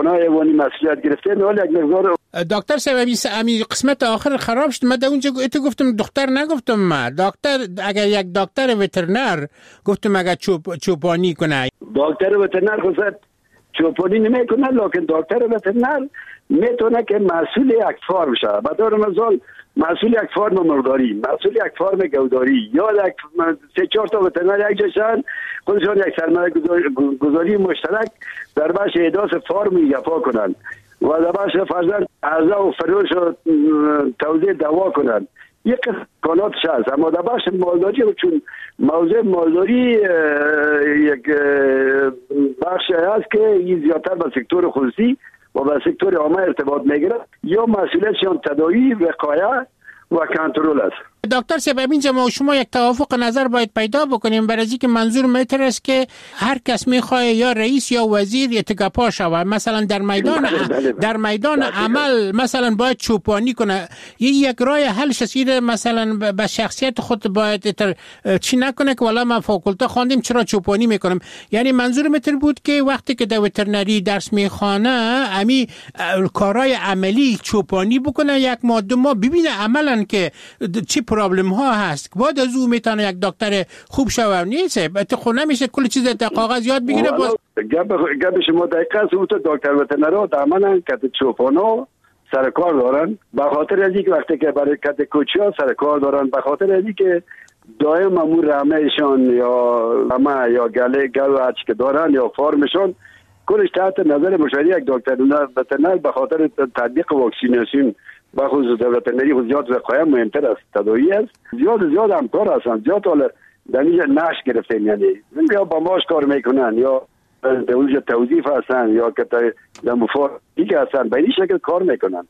چوپانای وانی مسئولیت گرفته نه یک مقدار. دکتر سببی امی قسمت آخر خراب شد. من در اونجا تو گفتم دکتر نگفتم. ما دکتر اگر یک دکتر وترنر گفتم اگر چوپانی کنه، دکتر وترنر خود چوپانی نمیکنه، لکن دکتر وترنر میتونه که مسئول یک فارم شه. به طور مثال مسئول یک فارم مرغداری، مسئول یک فارم گوداری یا یک 3-4 تا وترنر یک جاشن خودشان یک سرمایه گذاری مشترک در بخش احداث فارم گپا کنن و در بخش فرزند اعضا و فروش و توزیع دوا کنن. یک کاناتش هست. اما در بخش مالداری چون موضوع مالداری یک بخش هست که این زیادتر به سکتور خصوصی و به سکتور عامه ارتباط میگیره، یا مسئولیتشان تداوی، وقایه و کنترل است. دکتر سبب اینجا ما شما یک توافق نظر باید پیدا بکنیم، برای اینکه منظور میتر است که هر کس میخواد یا رئیس یا وزیر اتکاپا شود. مثلا در میدان عمل مثلا باید چوپانی کنه. یک راه حل شسیر مثلا به شخصیت خود باید چی نکنه که والا ما فاکولته خواندیم چرا چوپانی میکنم. یعنی منظور میتر بود که وقتی که در وترنری درس میخوانه امی کارهای عملی چوپانی بکنه، یک ماه 2 ماه ببینه عملا که چی پرابلم ها هست. بعد از او میتونه یک دکتر خوب شود. نیست خود نمیشه کل چیز در کاغذ یاد بگیره. باز گپ شما دقیقاً است. تو دکتر وترنرها دامن کت چوپانو سر کار دارن، به خاطر از اینکه وقتی که برای کت کوچیا سر کار دارن، به خاطر از اینکه دائم امور رمهشان یا رمه یا گلو که دارن یا فارمشان کلش تحت نظر مشاوره یک دکتر وترنر به خاطر تطبیق واکسیناسیون با خصوص وترنری خود زیاد وقایع مهمتر است، تداوی است. زیاد همکار هستند، زیاد حالا در اینجا نش گرفتیم، یعنی یا با ماش کار میکنن یا در اونجا توظیف هستن یا که در مفاهمی هستن، به این شکل کار میکنن.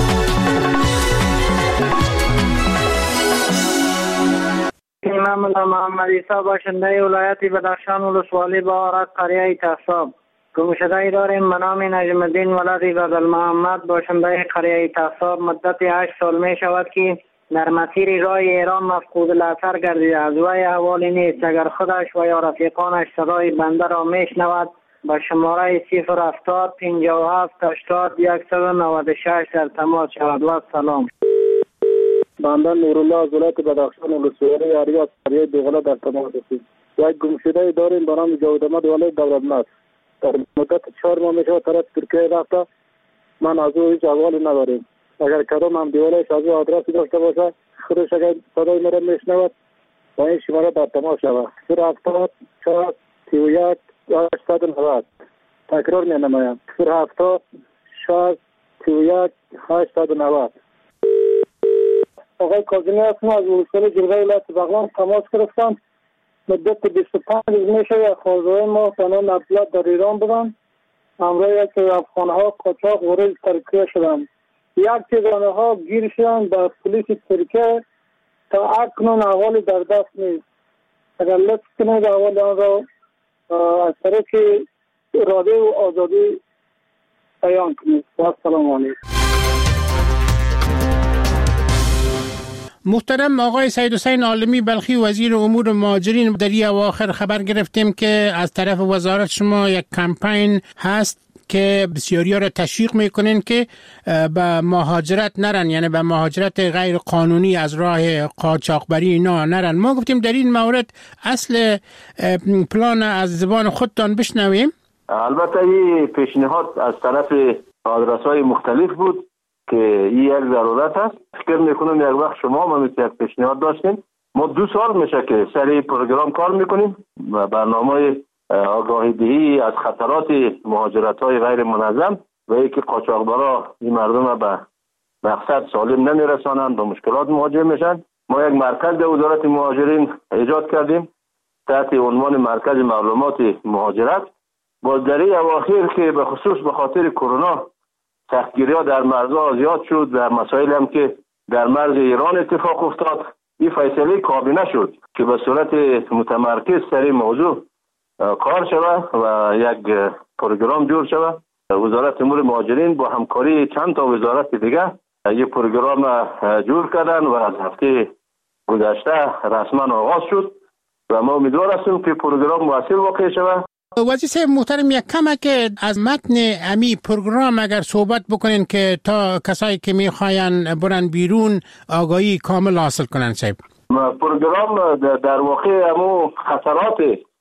من محمد عیسی باشنده ولایت بدخشان ولسوالی بهارت قریه تحصاب گمشده داریم. به نام نجم الدین ولد بدل محمد باشنده قریه تحصاب مدت 8 سال می شود که در مسیر راه ایران مفقود الاثر گردیده. از وی احوالی نیست. اگر خودش و یا رفیقانش صدای بنده را میشنود به شماره 070 57 80 196 در تماس شود. و سلام. بنده نورالله از ولایت بدخشان ولسوالی اریاس قریه دوغله در تماس هستیم. یک گمشده داریم به نام جاوید احمد ولایت دولتمند. در مدت 4 ماه میشه طرف ترکیه رفته. من از او هیچ احوالی نداریم. اگر کدام هم دیوالش از او آدرسی داشته باشه خودش اگر صدای مرا میشنود با این شماره در تماس شود. 070 4 31 890. تکرار می نمایم 070 4 31 890. آقای کاظمی هستم از ولسوالی جلگه ولایت بغلان تماس گرفتم. مدت 25 روز میشه یک خانواده ما تنها نبلت در ایران بودن، همراه یک افغانها قاچاق وارد ترکیه شدن. یک تیزانه ها گیر شدن به پلیس ترکیه. تا اکنون احوالی در دست نیست. اگر لطف کنید احوال آن را از طریق رادیو آزادی بیان کنید. السلام علیکم. محترم آقای سید حسین عالمی بلخی وزیر امور مهاجرین، در این اواخر خبر گرفتیم که از طرف وزارت شما یک کمپین هست که بسیاری را تشویق میکنین که به مهاجرت نرن، یعنی به مهاجرت غیر قانونی از راه قاچاقبری اینا نرن. ما گفتیم در این مورد اصل پلان از زبان خودتان بشنویم. البته این پیشنهاد از طرف آدرس‌های مختلف بود که این یک ضرورت است. فکر میکنم یک وقت شما ما مثل یک پیشنهاد داشتیم. ما 2 سال میشه که سر این پروگرام کار میکنیم و برنامه آگاهی دهی از خطرات مهاجرت های غیر منظم و اینکه قاچاقبرا این مردم به مقصد سالم نمیرسانند و مشکلات مواجه میشن. ما یک مرکز در وزارت مهاجرین ایجاد کردیم تحت عنوان مرکز معلومات مهاجرت. باز در این اواخر که به خصوص به خاطر کرونا سختگیری ها در مرزها زیاد شد و مسائل هم که در مرز ایران اتفاق افتاد، این فیصله کابینه شد که به صورت متمرکز سر این موضوع کار شود و یک پروگرام جور شود. وزارت امور مهاجرین با همکاری چند تا وزارت دیگه یک پروگرام جور کردن و از هفته گذشته رسما آغاز شد و ما امیدوار هستیم که پروگرام مؤثر واقع شود وزیر محترم یک کمه که از متن امی پروگرام اگر صحبت بکنین که تا کسایی که میخواین برن بیرون آگاهی کامل حاصل کنن صاحب. پروگرام در واقع همو خطرات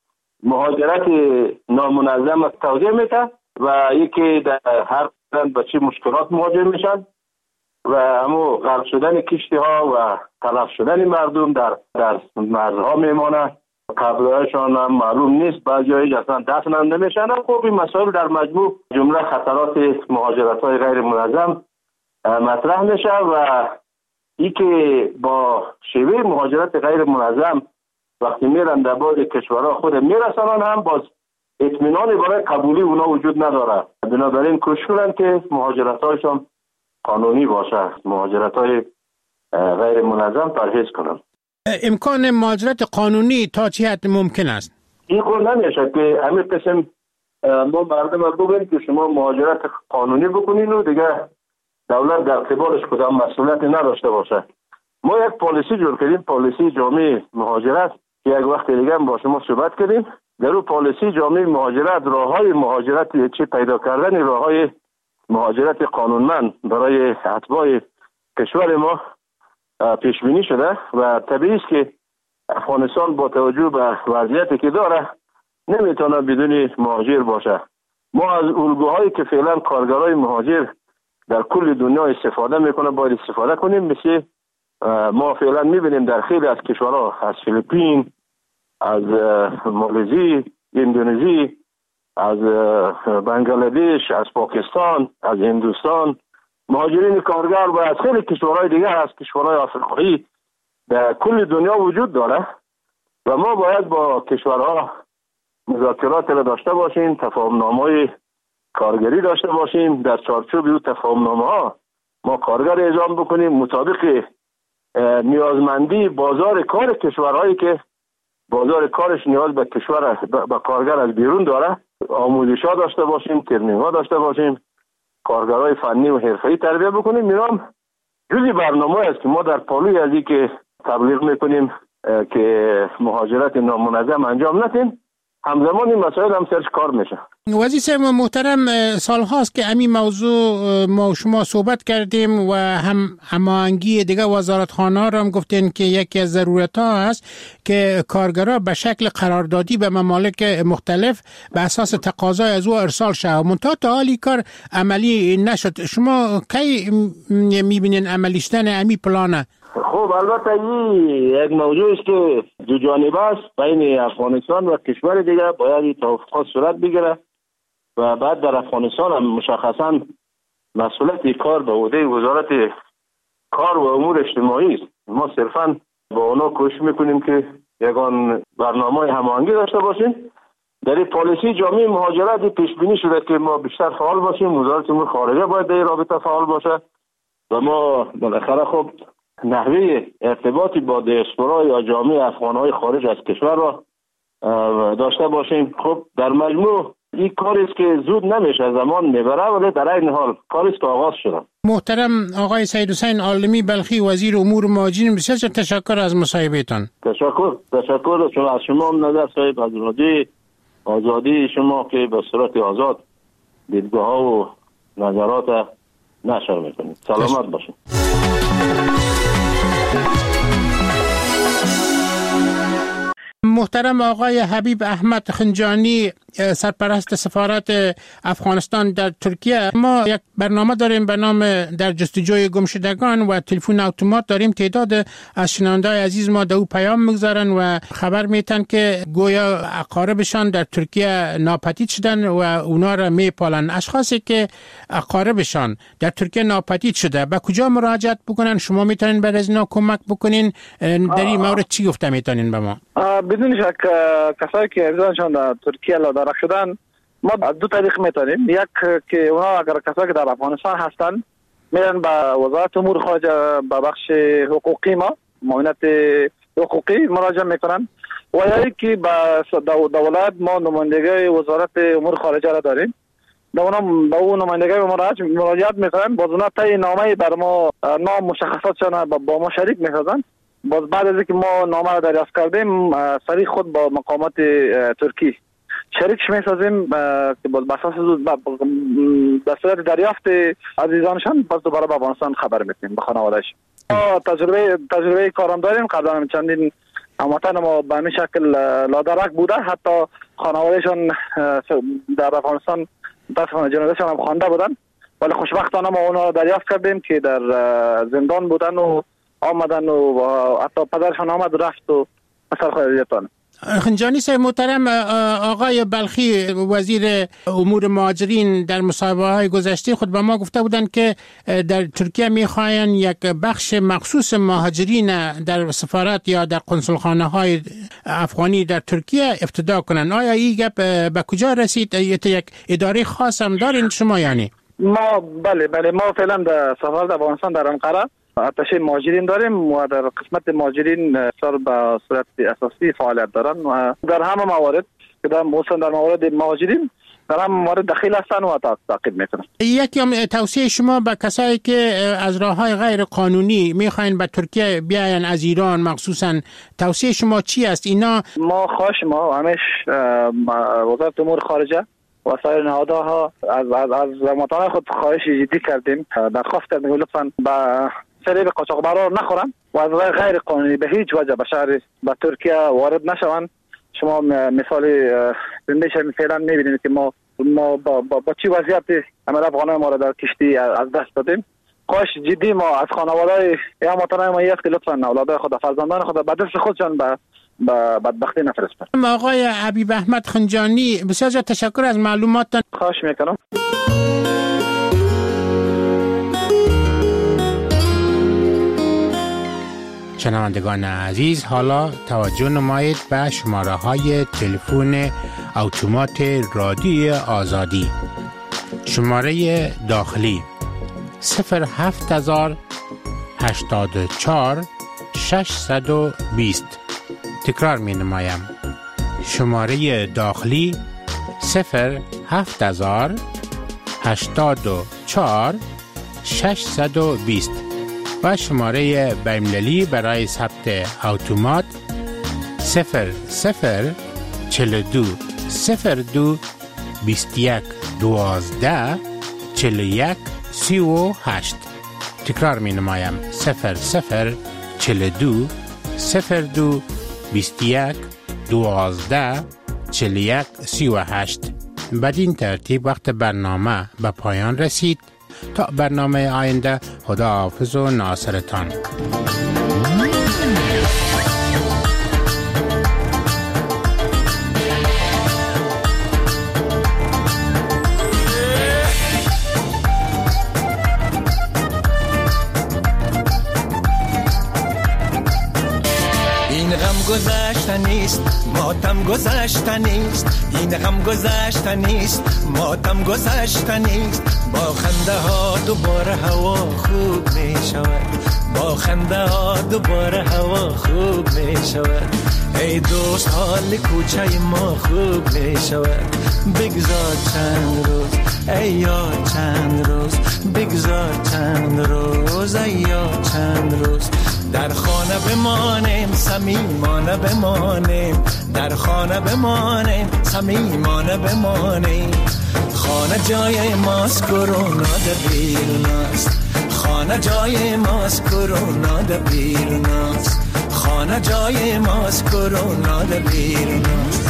مهاجرت نامنظم توضیح میده و یکی در هر قدم به چه مشکلات مواجه میشن و همو غرق شدن کشتی ها و تلف شدن مردم در مرزها میمانه. قبلهایشان هم معلوم نیست، بعضی اصلا دفن هم نمیشن. خب این مسائل در مجموع جمله خطرات مهاجرت های غیر منظم مطرح میشه و ای که با شیوه مهاجرت غیر منظم وقتی میرن در بعض کشورها خود میرسنن هم باز اطمینان برای قبولی اونا وجود نداره. بنابراین کوشش کنن که مهاجرت هایشان قانونی باشه، مهاجرت های غیر منظم پرهیز کنن. امکان مهاجرت قانونی تا چه حد ممکن است؟ این قول نمیشه که همین قسم ما مردم بگویم که شما مهاجرت قانونی بکنین و دیگه دولت در قبالش کدام مسئولیتی نداشته باشه. ما یک پالیسی جور کردیم، پالیسی جامع مهاجرت که یک وقت دیگه با شما صحبت کردیم. در اون پالیسی جامع مهاجرت راههای مهاجرت چه پیدا کردن راههای مهاجرت قانونمند برای اتباع کشور ما پیش بینی شده و طبیعی است که افغانستان با توجه به وضعیتی که داره نمیتونه بدون مهاجر باشه. ما از الگوهایی که فعلا کارگرای مهاجر در کل دنیا استفاده میکنه باید استفاده کنیم. مثل ما فعلا میبینیم در خیلی از کشورها، از فیلیپین، از مالزی، اندونزی، از بنگلادش، از پاکستان، از هندوستان، مهاجرین کارگر و از خیلی کشورهای دیگر، از کشورهای آفریقایی در کل دنیا وجود داره و ما باید با کشورها مذاکرات را داشته باشیم، تفاهم‌نامه‌های کارگری داشته باشیم. در چارچوب این تفاهم‌نامه‌ها ما کارگر اعزام بکنیم مطابق نیازمندی بازار کار کشورهایی که بازار کارش نیاز به کشور به کارگر از بیرون داره. آموزش‌ها داشته باشیم، ترنینگ‌ها داشته باشیم، کارگرای فنی و حرفه‌ای تربیت بکنیم. اینام جزئی برنامه است که ما در پالوی از این که تبلیغ میکنیم که مهاجرت نامنظم انجام ندیم، همزمان این مسائل هم سرش کار میشه. وزیر محترم، سال هاست که امی موضوع ما شما صحبت کردیم و هم هماهنگی دیگه وزارتخانه ها را هم گفتین که یکی از ضرورت ها هست که کارگرها به شکل قراردادی به ممالک مختلف به اساس تقاضای از او ارسال شود. منتها تا حالی کار عملی نشد. شما کی میبینین عملی شدن امی پلانه؟ خب البته این یک موضوع است که دو جانبه است. بین افغانستان و کشور دیگه باید توافقات صورت بگیره و بعد در افغانستان هم مشخصا مسئولیت کار به عهده وزارت کار و امور اجتماعی است. ما صرفا با اونا کوشش میکنیم که یگان برنامه هماهنگی داشته باشیم. در این پالیسی جامع مهاجرت پیش بینی شده که ما بیشتر فعال باشیم. وزارت امور خارجه باید در رابطه فعال باشه و ما بالاخره خب نحوه ارتباطی با دیاسپورا یا جامعه افغانهای خارج از کشور را داشته باشیم. خب در مجموع این کاری است که زود نمیشه، زمان میبره، ولی در این حال کاری است که آغاز شده. محترم آقای سید حسین عالمی بلخی، وزیر امور مهاجرین، بسیار تشکر از مصاحبهتان. تشکر شما از شما هم نظر صاحب از آزادی شما که به صورت آزاد دیدگاه ها و نظرات نشر میکنید. سلامت باشید. محترم آقای حبیب احمد خنجانی، سرپرست سفارت افغانستان در ترکیه، ما یک برنامه داریم به نام در جستجوی گمشدگان و تلفن اتومات داریم. تعداد از شنونده‌های عزیز ما در او پیام میگذارن و خبر میتن که گویا اقاربشان در ترکیه ناپدید شدن و اونا را میپالن. اشخاصی که اقاربشان در ترکیه ناپدید شده به کجا مراجعت بکنن؟ شما میتونین برای از اینا کمک بکنین؟ در این مورد چی گفته میتونین به ما؟ بدون شک کسایی که عزیزانشان در ترکیه لادرک شدن ما دو طریق میتونیم. یک که اونا اگر کسایی که در افغانستان هستن میرن به وزارت امور خارجه به بخش حقوقی ما معاونت حقوقی مراجعه میکنن و یا که به دولت ما نمایندگی وزارت امور خارجه را داریم. به اون نمایندگی مراجعت میکنن، باز اونا طی نامه بر ما نام مشخصاتشان با ما شریک میسازن. باز بعد از اینکه ما نامه را دریافت کردیم سریع خود با مقامات ترکی شریکش میسازیم که به اساس به صورت دریافت عزیزانشان باز دوباره به افغانستان خبر میدیم به خانوادهش. تجربه کارم داریم. قبلا چندین هموطن ما به همین شکل لادرک بوده، حتی خانوادهشان در افغانستان متاسفانه جنازهشان هم خوانده بودن، ولی خوشبختانه ما اونا دریافت کردیم که در زندان بودن و آمدن و حتی پدرشان آمد رفت و اثر خیلیتان. خنجانی صاحب محترم، آقای بلخی وزیر امور مهاجرین در مصاحبه‌های گذشته خود به ما گفته بودند که در ترکیه می‌خواهند یک بخش مخصوص مهاجرین در سفارت یا در قنصلخانه‌های افغانی در ترکیه افتتاح کنند. آیا این گپ به کجا رسید؟ یک اداره خاص هم دارین شما یعنی؟ بله ما فعلا در سفارت افغانستان در انقره اتشه مهاجرین داریم و در قسمت مهاجرین سر به صورت اساسی فعالیت دارن و در همه موارد که در موارد مهاجرین در همه موارد دخیل هستن و تعقیب میکنن. یکی توصیه شما به کسایی که از راه‌های غیر قانونی میخواین به ترکیه بیاین از ایران مخصوصا، توصیه شما چی است؟ اینا ما خواهش ما همیش وزارت امور خارجه و سایر نهادها از مطالعه خود خواهش جدی کردیم، درخواست کردیم لطفاً به فریب قاچاقبران نخورن و از راه غیر قانونی به هیچ وجه به شهر به ترکیه وارد نشوند. شما مثال زندهش فعلا میبینید که ما با چی وضعیت عمل افغانای ما را در کشتی از دست دادیم. خواهش جدی ما از خانواده یا مطالعه ما است که لطفاً اولادای خود فرزندان خود به دست خودشان به بدبختی نفرستن. آقای حبیب احمد خنجانی، بسیار تشکر از معلوماتتان. خواهش میکنم. شنوندگان عزیز، حالا توجه نمایید به شماره های تلفن اتومات رادیو آزادی. شماره داخلی 07084 620. تکرار می نمایم. شماره داخلی 07084 620 و شماره بین‌المللی برای ثبت اتومات 0042 02 21 12 41 38. تکرار می نمایم 0042 02 21 12 41 38. بدین ترتیب وقت برنامه به پایان رسید. تا برنامه آینده، خداحافظ و ناصرتان. گذشتنیست، ماتم گذشتنیست، این غم گذشتنیست، ماتم گذشتنیست. با خنده ها دوباره هوا خوب می شود، با خنده ها دوباره هوا خوب می شود. ای دوست حال کوچه ما خوب می شود. بگذار چند روز ای یار، چند روز بگذار چند روز ای یار، چند روز در خانه بمانیم، صمیمانه بمانیم، در خانه بمانیم، صمیمانه بمانیم. خانه جای ماست، کرونا در بیرون است. خانه جای ماست، کرونا در بیرون است. خانه جای ماست، کرونا در بیرون است.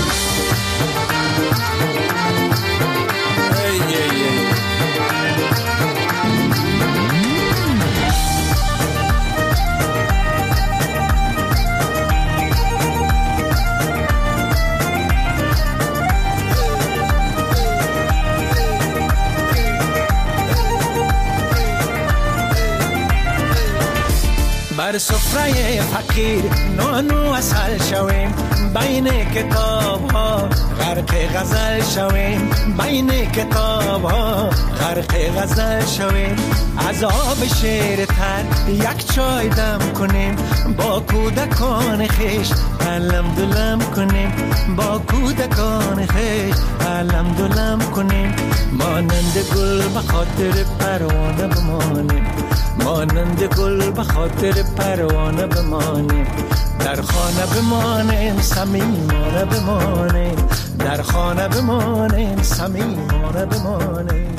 بر سفره فقیر نانو اصل شویم، بین کتاب ها غرق غزل شویم، بین کتاب ها غرق غزل شویم. عذاب شیر تر یک چای دم کنیم، با کودکان خیش علم دلم کنیم، با کودکان خیش علم دلم کنیم. مانند گل به خاطر پروانه بمانیم، مانند گل به خاطر پروانه بمانیم. در خانه بمانیم، صمیمانه بمانیم، در خانه بمانیم، صمیمانه بمانیم.